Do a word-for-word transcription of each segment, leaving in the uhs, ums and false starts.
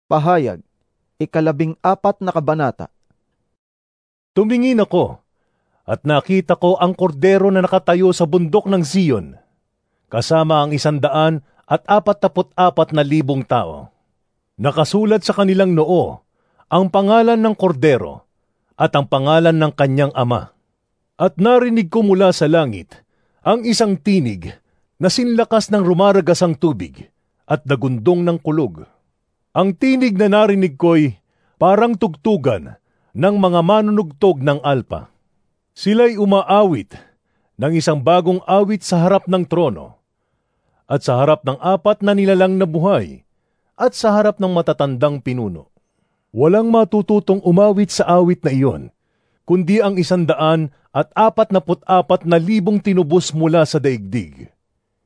Pahayag, ikalabing apat na kabanata. Tumingin ako, at nakita ko ang kordero na nakatayo sa bundok ng Zion, kasama ang isandaan at apat-taput-apat na libong tao. Nakasulat sa kanilang noo ang pangalan ng kordero at ang pangalan ng kanyang ama. At narinig ko mula sa langit ang isang tinig na sinlakas ng rumaragasang tubig at dagundong ng kulog. Ang tinig na narinig ko'y parang tugtugan ng mga manunugtog ng alpa. Sila'y umaawit ng isang bagong awit sa harap ng trono at sa harap ng apat na nilalang na buhay at sa harap ng matatandang pinuno. Walang matututong umawit sa awit na iyon, kundi ang isandaan at apat na put-apat na libong tinubos mula sa daigdig.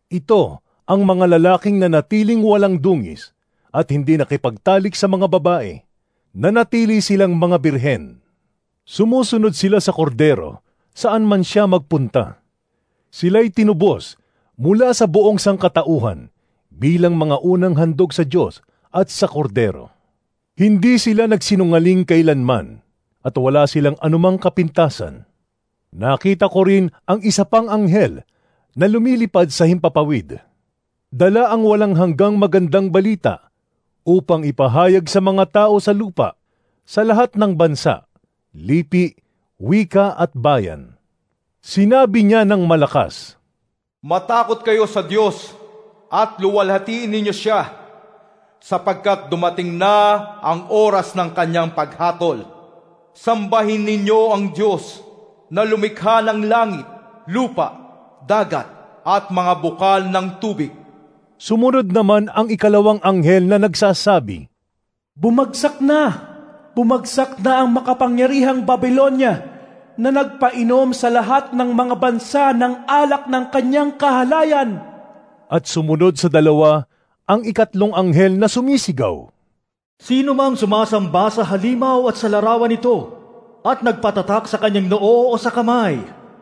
Ito ang mga lalaking na natiling walang dungis at hindi nakipagtalik sa mga babae, na natili silang mga birhen. Sumusunod sila sa kordero saan man siya magpunta. Sila'y tinubos mula sa buong sangkatauhan bilang mga unang handog sa Diyos at sa kordero. Hindi sila nagsinungaling kailanman at wala silang anumang kapintasan. Nakita ko rin ang isa pang anghel na lumilipad sa himpapawid. Dala ang walang hanggang magandang balita upang ipahayag sa mga tao sa lupa, sa lahat ng bansa, lipi, wika at bayan. Sinabi niya ng malakas, "Matakot kayo sa Diyos at luwalhatiin ninyo siya, sapagkat dumating na ang oras ng kanyang paghatol. Sambahin ninyo ang Diyos na lumikha ng langit, lupa, dagat at mga bukal ng tubig." Sumunod naman ang ikalawang anghel na nagsasabi, "Bumagsak na! Bumagsak na ang makapangyarihang Babylonia na nagpainom sa lahat ng mga bansa ng alak ng kanyang kahalayan." At sumunod sa dalawa ang ikatlong anghel na sumisigaw, "Sino mang sumasamba sa halimaw at sa larawan nito at nagpatatak sa kanyang noo o sa kamay,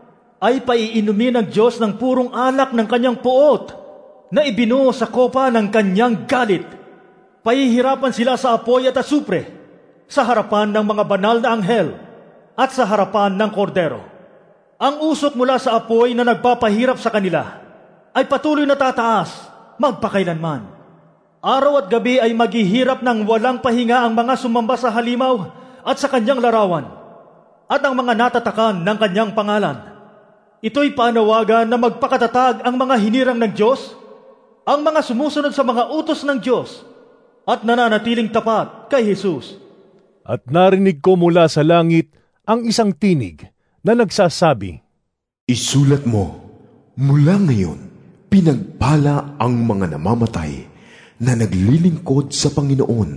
ay paiinumin ng Diyos ng purong alak ng kanyang puot na ibinuo sa kopa ng kanyang galit. Pahihirapan sila sa apoy at asupre, sa harapan ng mga banal na anghel at sa harapan ng kordero. Ang usok mula sa apoy na nagpapahirap sa kanila ay patuloy na tataas magpakailanman. Araw at gabi ay maghihirap ng walang pahinga ang mga sumamba sa halimaw at sa kanyang larawan at ang mga natatakan ng kanyang pangalan. Ito'y panawagan na magpakatatag ang mga hinirang ng Diyos, ang mga sumusunod sa mga utos ng Diyos at nananatiling tapat kay Jesus." At narinig ko mula sa langit ang isang tinig na nagsasabi, "Isulat mo, mula ngayon, pinagpala ang mga namamatay na naglilingkod sa Panginoon."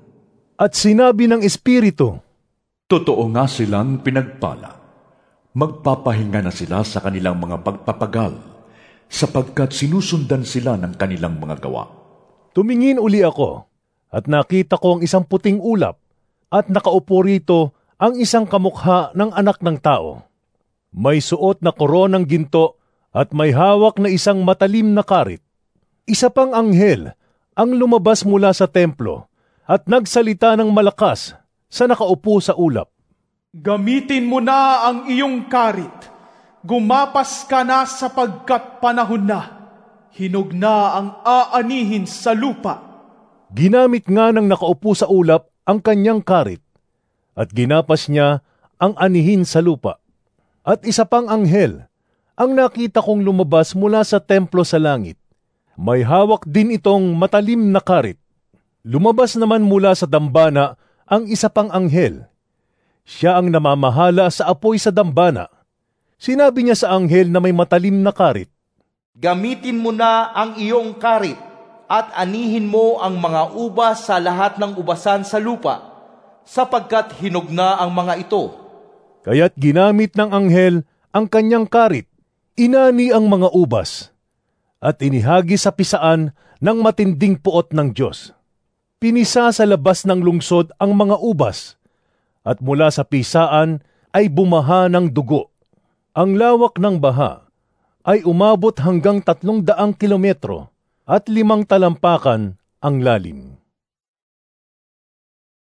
At sinabi ng Espiritu, "Totoo nga silang pinagpala. Magpapahinga na sila sa kanilang mga pagpapagal, sapagkat sinusundan sila ng kanilang mga gawa." Tumingin uli ako, at nakita ko ang isang puting ulap, at nakaupo rito ang isang kamukha ng anak ng tao. May suot na koronang ginto at may hawak na isang matalim na karit. Isa pang anghel ang lumabas mula sa templo at nagsalita ng malakas sa nakaupo sa ulap. "Gamitin mo na ang iyong karit. Gumapas ka na sapagkat panahon na. Hinog na ang aanihin sa lupa." Ginamit nga ng nakaupo sa ulap ang kanyang karit, at ginapas niya ang anihin sa lupa. At isa pang anghel ang nakita kong lumabas mula sa templo sa langit. May hawak din itong matalim na karit. Lumabas naman mula sa dambana ang isa pang anghel. Siya ang namamahala sa apoy sa dambana. Sinabi niya sa anghel na may matalim na karit, "Gamitin mo na ang iyong karit at anihin mo ang mga ubas sa lahat ng ubasan sa lupa, sapagkat hinog na ang mga ito." Kaya't ginamit ng anghel ang kanyang karit, inani ang mga ubas, at inihagi sa pisaan ng matinding puot ng Diyos. Pinisa sa labas ng lungsod ang mga ubas, at mula sa pisaan ay bumaha ng dugo. Ang lawak ng baha ay umabot hanggang tatlong daang kilometro at limang talampakan ang lalim.